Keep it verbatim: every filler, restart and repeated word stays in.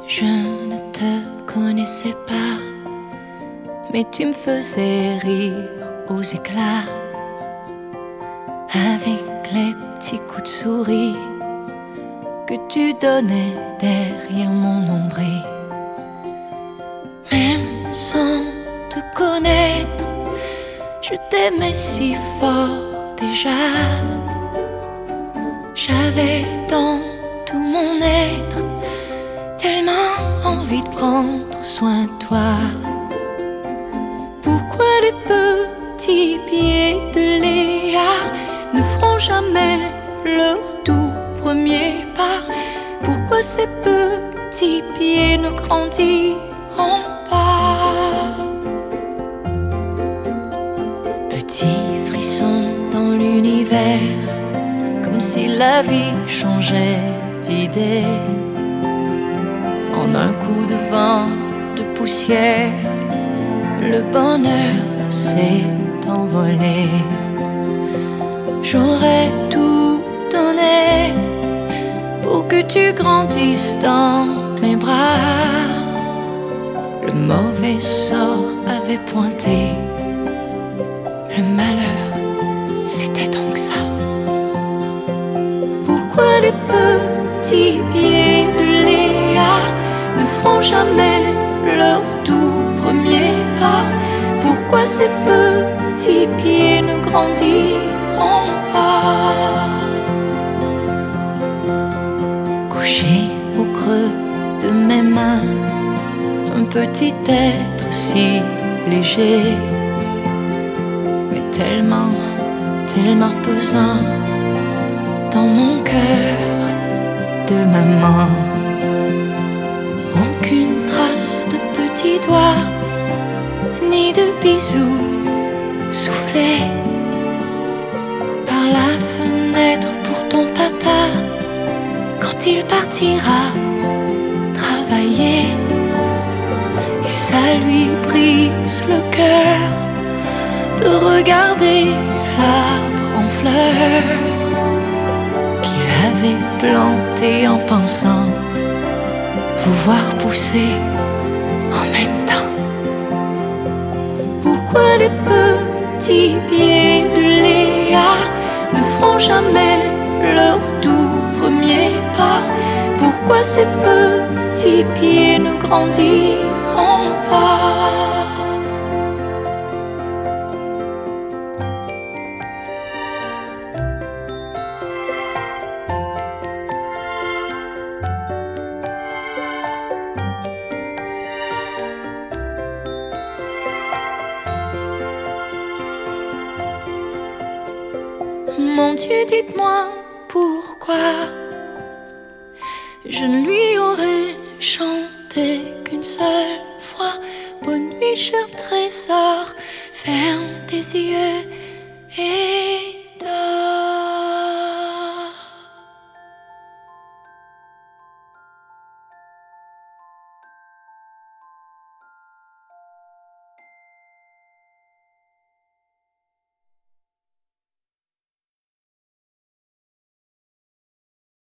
Je ne te connaissais pas, mais tu me faisais rire aux éclats, avec les petits coups de souris que tu donnais derrière mon nombril. Même sans te connaître, je t'aimais si fort déjà. J'avais dans tout mon être tellement envie de prendre soin de toi. Pourquoi les petits pieds de Léa ne feront jamais leur tout premier pas? Pourquoi ces petits pieds ne grandiront pas? Petit frisson dans l'univers, comme si la vie changeait d'idée. En un coup de vent, de poussière, le bonheur s'est envolé. J'aurais tout donné pour que tu grandisses dans mes bras. Le mauvais sort avait pointé, le malheur, c'était donc ça. Pourquoi les petits pieds de Léa ne feront jamais leur tout premier pas? Pourquoi ces petits pieds ne grandiront pas? Couché au creux de mes mains, un petit être si léger, mais tellement, tellement pesant dans mon cœur de maman. Aucune trace de petits doigts, ni de bisous soufflés par la fenêtre pour ton papa quand il partira travailler. Et ça lui brise le cœur de regarder l'arbre en fleurs qu'il avait planté en pensant vous voir pousser en même temps. Pourquoi les petits pieds de Léa ne feront jamais leur tout premier pas? Pourquoi ces petits pieds ne grandiront pas? Mon Dieu, dites-moi pourquoi je ne lui aurais chanté qu'une seule fois. Bonne nuit, cher trésor, ferme tes yeux et